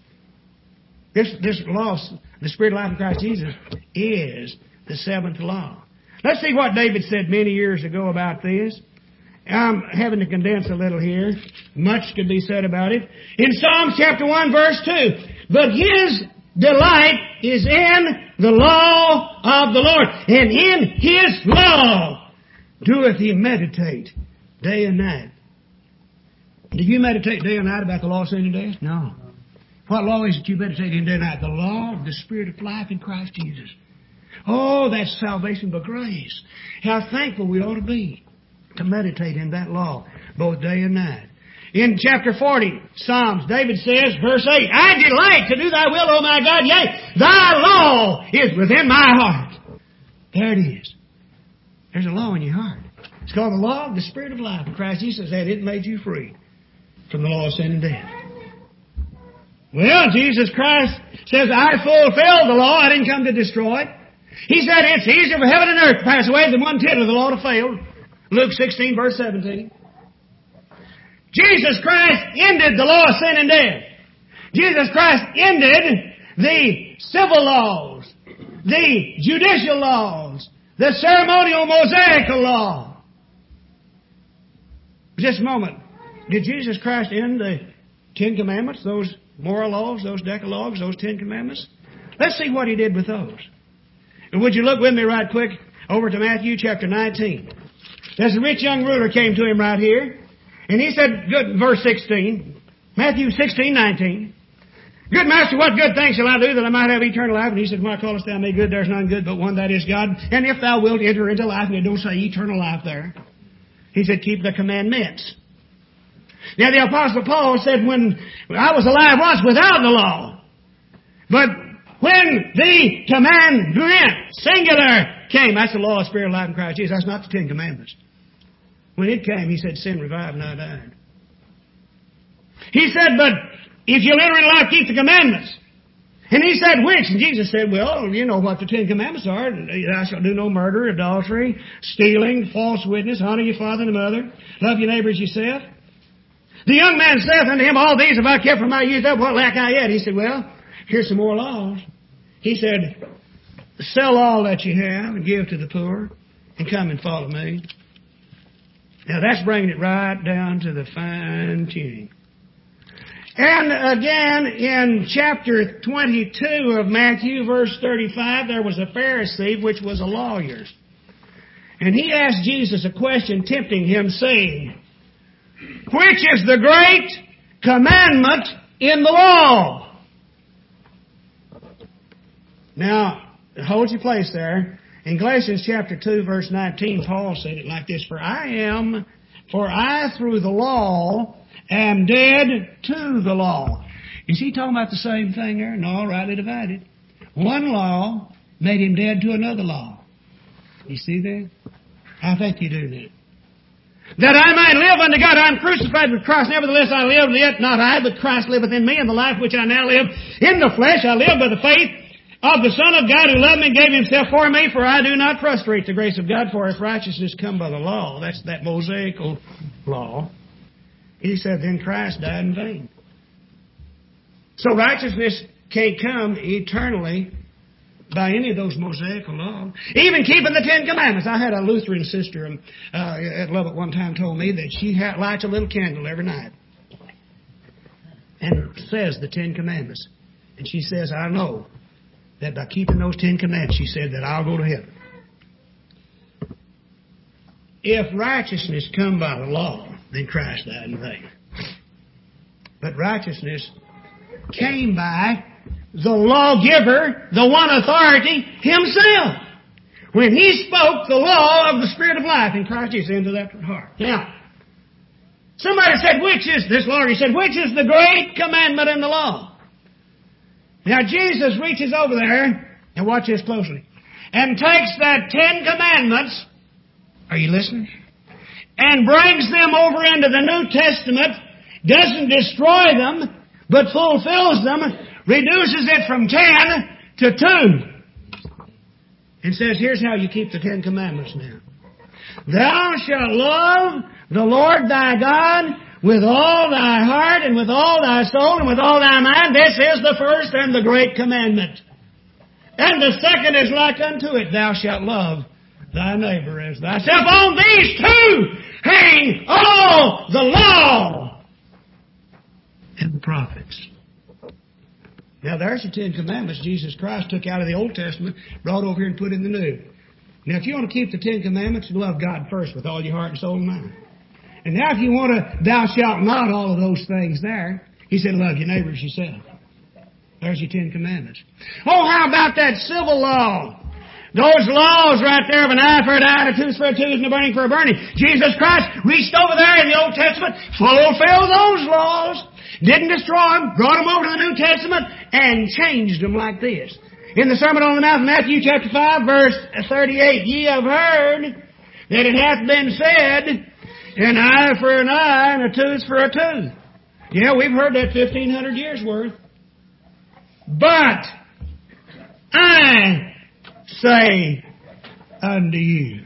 This law, the Spirit of life in Christ Jesus, is the seventh law. Let's see what David said many years ago about this. I'm having to condense a little here. Much could be said about it. In Psalms chapter 1, verse 2, but His delight is in the law of the Lord, and in His law doeth He meditate day and night. Do you meditate day and night about the law of sin and death? No. What law is it you meditate in day and night? The law of the Spirit of life in Christ Jesus. Oh, that's salvation by grace. How thankful we ought to be to meditate in that law, both day and night. In chapter 40, Psalms, David says, verse 8, I delight to do Thy will, O my God, yea, Thy law is within my heart. There it is. There's a law in your heart. It's called the law of the Spirit of life. Christ Jesus said it made you free from the law of sin and death. Well, Jesus Christ says, I fulfilled the law. I didn't come to destroy it. He said, it's easier for heaven and earth to pass away than 1/10 of the law to fail. Luke 16, verse 17. Jesus Christ ended the law of sin and death. Jesus Christ ended the civil laws, the judicial laws, the ceremonial Mosaical law. Just a moment. Did Jesus Christ end the 10 Commandments, those moral laws, those decalogues, those 10 Commandments? Let's see what He did with those. And would you look with me right quick over to Matthew chapter 19. There's a rich young ruler came to Him right here. And he said, good, verse 16, Matthew 16:19. Good master, what good thing shall I do that I might have eternal life? And He said, why callest thou me good? There's none good but one, that is God. And if thou wilt enter into life, and it don't say eternal life there. He said, keep the commandments. Now the Apostle Paul said, when I was alive once without the law, but when the commandment, singular, came, that's the law of Spirit of life in Christ Jesus. That's not the 10 Commandments. When it came, He said, sin revived and I died. He said, but if you'll enter into life, keep the commandments. And he said, which? And Jesus said, well, you know what the 10 Commandments are. Thou shalt do no murder, adultery, stealing, false witness, honor your father and mother, love your neighbor as yourself. The young man saith unto Him, all these have I kept from my youth up, what lack I yet? He said, well, here's some more laws. He said, sell all that you have and give to the poor and come and follow me. Now that's bringing it right down to the fine tuning. And again, in chapter 22 of Matthew, verse 35, there was a Pharisee which was a lawyer. And he asked Jesus a question, tempting Him, saying, which is the great commandment in the law? Now, hold your place there. In Galatians chapter 2, verse 19, Paul said it like this, For I through the law am dead to the law. Is he talking about the same thing there? No, rightly divided. One law made him dead to another law. You see that? I think you do now. That I might live unto God. I am crucified with Christ. Nevertheless I live, yet not I, but Christ liveth in me. And the life which I now live in the flesh, I live by the faith of the Son of God who loved me and gave Himself for me. For I do not frustrate the grace of God. For if righteousness come by the law, that's that Mosaical law, he said, then Christ died in vain. So righteousness can't come eternally by any of those Mosaical laws. Even keeping the Ten Commandments. I had a Lutheran sister at Lubbock one time told me that she lights a little candle every night and says the Ten Commandments. And she says, I know that by keeping those Ten Commandments, she said, that I'll go to heaven. If righteousness come by the law, then Christ died in vain. But righteousness came by the lawgiver, the one authority, Himself. When He spoke the law of the Spirit of life in Christ Jesus into that heart. Now, somebody said, this lawyer said, which is the great commandment in the law? Now, Jesus reaches over there, and watch this closely, and takes that 10 commandments, are you listening? And brings them over into the New Testament, doesn't destroy them, but fulfills them, reduces it from 10 to 2. And says, here's how you keep the 10 commandments now. Thou shalt love the Lord thy God with all thy heart and with all thy soul and with all thy mind. This is the first and the great commandment. And the second is like unto it. Thou shalt love thy neighbor as thyself. On these two hang all the law and the prophets. Now there's the 10 commandments Jesus Christ took out of the Old Testament, brought over here and put in the New. Now if you want to keep the 10 commandments, love God first with all your heart and soul and mind. And now if you want to, thou shalt not, all of those things there, He said love your neighbor as yourself. There's your 10 commandments. Oh, how about that civil law? Those laws right there of an eye for an eye, and a tooth for a tooth, and a burning for a burning. Jesus Christ reached over there in the Old Testament, fulfilled those laws, didn't destroy them, brought them over to the New Testament, and changed them like this. In the Sermon on the Mount, Matthew chapter 5, verse 38, ye have heard that it hath been said, an eye for an eye, and a tooth for a tooth. Yeah, we've heard that 1,500 years worth. But I say unto you.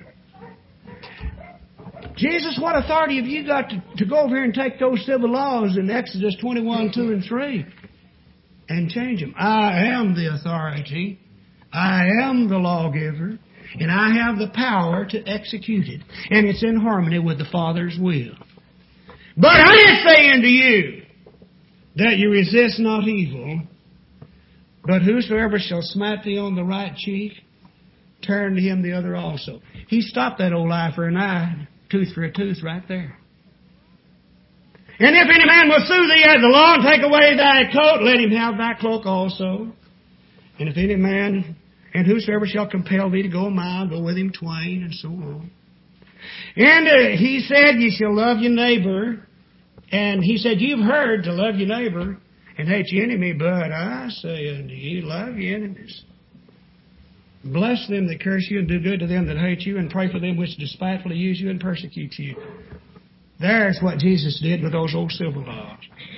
Jesus, what authority have you got to go over here and take those civil laws in Exodus 21, 2, and 3 and change them? I am the authority. I am the lawgiver. And I have the power to execute it. And it's in harmony with the Father's will. But I say unto you that you resist not evil, but whosoever shall smite thee on the right cheek, turn to him the other also. He stopped that old eye for an eye, tooth for a tooth right there. And if any man will sue thee at the law and take away thy coat, let him have thy cloak also. And if any man, and whosoever shall compel thee to go a mile, go with him twain, and so on. And he said, ye shall love your neighbor. And he said, you've heard to love your neighbor and hate your enemy, but I say unto you, love your enemies. Bless them that curse you, and do good to them that hate you, and pray for them which despitefully use you and persecute you. There's what Jesus did with those old civil laws.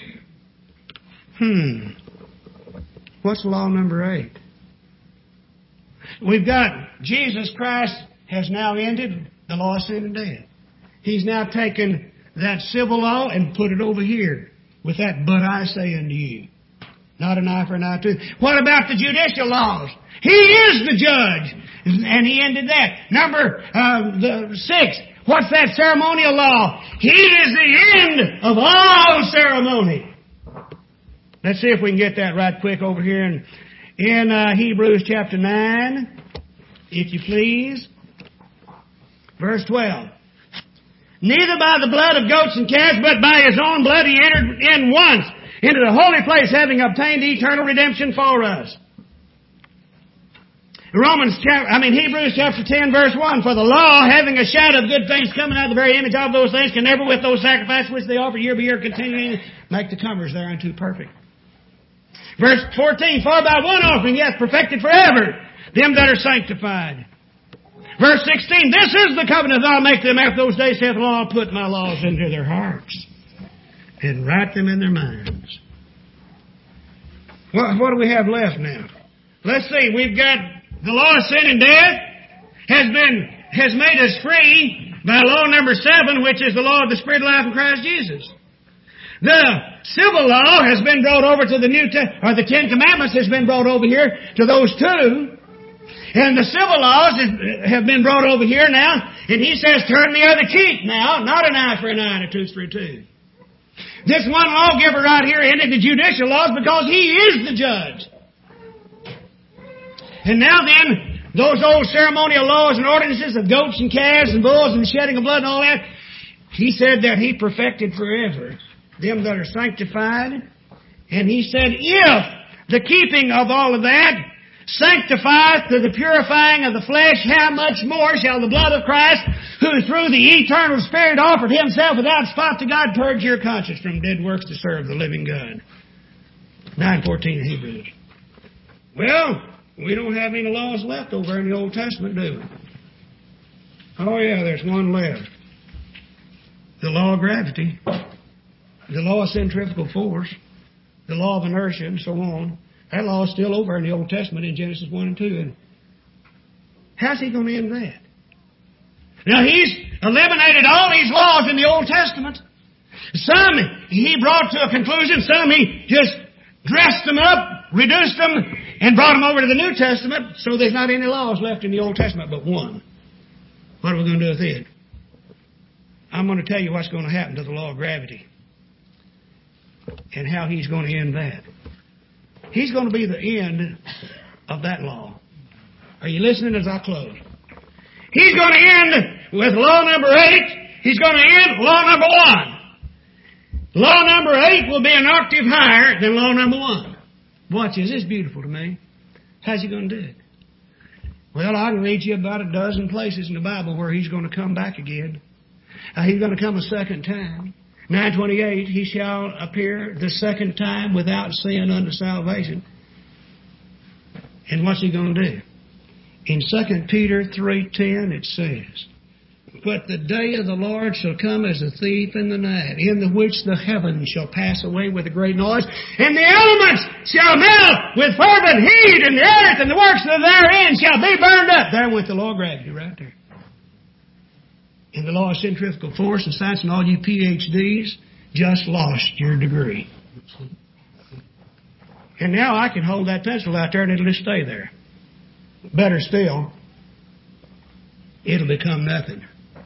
What's law number 8? We've got Jesus Christ has now ended the law of sin and death. He's now taken that civil law and put it over here with that, but I say unto you. Not an eye for an eye tooth. What about the judicial laws? He is the judge. And He ended that. Number the 6. What's that ceremonial law? He is the end of all ceremony. Let's see if we can get that right quick over here in Hebrews chapter 9, if you please. Verse 12. Neither by the blood of goats and calves, but by His own blood He entered in once into the holy place, having obtained eternal redemption for us. Hebrews chapter 10 verse 1, for the law, having a shadow of good things coming out of the very image of those things, can never with those sacrifices which they offer year by year continuing make the comers thereunto perfect. Verse 14, for by one offering he hath perfected forever them that are sanctified. Verse 16, this is the covenant that I'll make them after those days, saith the Lord, I'll put my laws into their hearts and write them in their minds. What do we have left now? Let's see, we've got the law of sin and death has made us free by law number 7, which is the law of the Spirit of life in Christ Jesus. The civil law has been brought over to the the Ten Commandments has been brought over here to those two. And the civil laws have been brought over here now, and he says, turn the other cheek now, not an eye for an eye and a tooth for a tooth. This one lawgiver right here ended the judicial laws because he is the judge. And now then, those old ceremonial laws and ordinances of goats and calves and bulls and the shedding of blood and all that, he said that he perfected forever them that are sanctified. And he said, if the keeping of all of that sanctifieth to the purifying of the flesh, how much more shall the blood of Christ, who through the eternal Spirit offered himself without spot to God, purge your conscience from dead works to serve the living God. 9:14 in Hebrews. Well, we don't have any laws left over in the Old Testament, do we? Oh yeah, there's one left. The law of gravity, the law of centrifugal force, the law of inertia, and so on. That law is still over in the Old Testament in Genesis 1 and 2. And how's he going to end that? Now, he's eliminated all these laws in the Old Testament. Some he brought to a conclusion. Some he just dressed them up, reduced them, and brought them over to the New Testament. So there's not any laws left in the Old Testament but one. What are we going to do with it? I'm going to tell you what's going to happen to the law of gravity and how he's going to end that. He's going to be the end of that law. Are you listening as I close? He's going to end with law number 8. He's going to end law number 1. Law number 8 will be an octave higher than law number 1. Watch this. It's beautiful to me. How's he going to do it? Well, I can read you about a dozen places in the Bible where he's going to come back again. He's going to come a second time. 9:28, he shall appear the second time without sin unto salvation. And what's he going to do? In 2 Peter 3:10 it says, but the day of the Lord shall come as a thief in the night, in the which the heavens shall pass away with a great noise, and the elements shall melt with fervent heat, and the earth and the works therein shall be burned up. There went the law of gravity right there. And the law of centrifugal force and science, and all you PhDs just lost your degree. And now I can hold that pencil out there and it'll just stay there. Better still, it'll become nothing.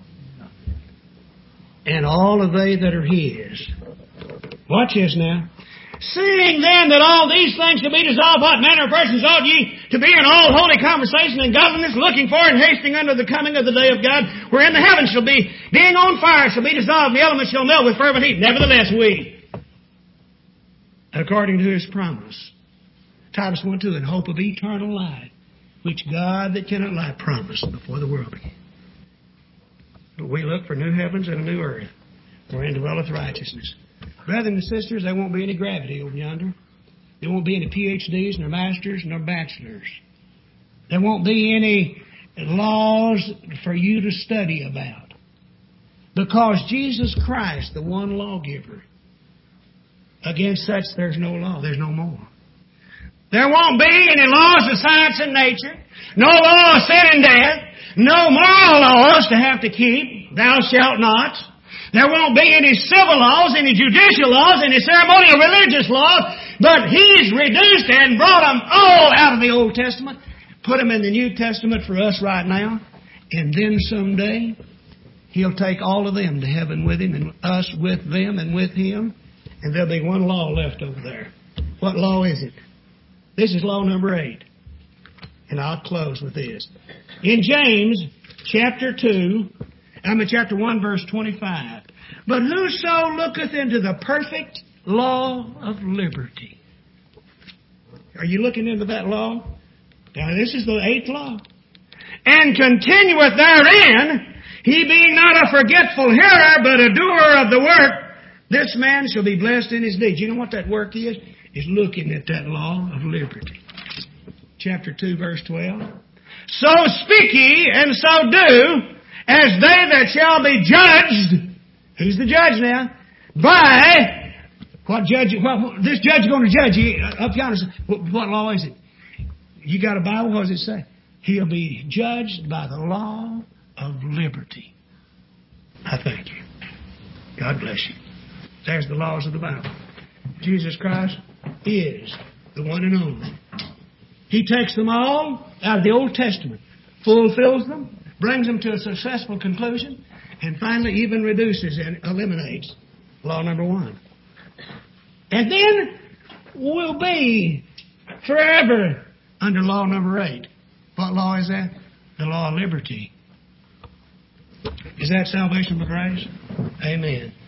And all of they that are his. Watch this now. Seeing then that all these things to be dissolved, what manner of persons ought ye to be in all holy conversation and godliness, looking for and hasting unto the coming of the day of God, wherein the heavens shall be, being on fire, shall be dissolved, and the elements shall melt with fervent heat. Nevertheless, we, according to his promise, Titus 1:2, in hope of eternal life, which God that cannot lie promised before the world began. But we look for new heavens and a new earth, wherein dwelleth righteousness. Brothers and sisters, there won't be any gravity over yonder. There won't be any PhDs, nor masters, nor bachelors. There won't be any laws for you to study about. Because Jesus Christ, the one lawgiver, against such there's no law. There's no more. There won't be any laws of science and nature. No law of sin and death. No moral laws to have to keep. Thou shalt not. There won't be any civil laws, any judicial laws, any ceremonial religious laws, but he's reduced and brought them all out of the Old Testament, put them in the New Testament for us right now, and then someday he'll take all of them to heaven with him and us with them and with him, and there'll be one law left over there. What law is it? This is law number 8. And I'll close with this. In James chapter 1, verse 25. But whoso looketh into the perfect law of liberty. Are you looking into that law? Now, this is the 8th law. And continueth therein, he being not a forgetful hearer, but a doer of the work, this man shall be blessed in his deeds. You know what that work is? It's looking at that law of liberty. Chapter 2, verse 12. So speak ye, and so do, as they that shall be judged. Who's the judge now? By what judge? What this judge is going to judge you up yonder. What law is it? You got a Bible? What does it say? He'll be judged by the law of liberty. I thank you. God bless you. There's the laws of the Bible. Jesus Christ is the one and only. He takes them all out of the Old Testament, fulfills them, brings them to a successful conclusion, and finally even reduces and eliminates law number 1. And then we'll be forever under law number 8. What law is that? The law of liberty. Is that salvation by grace? Amen.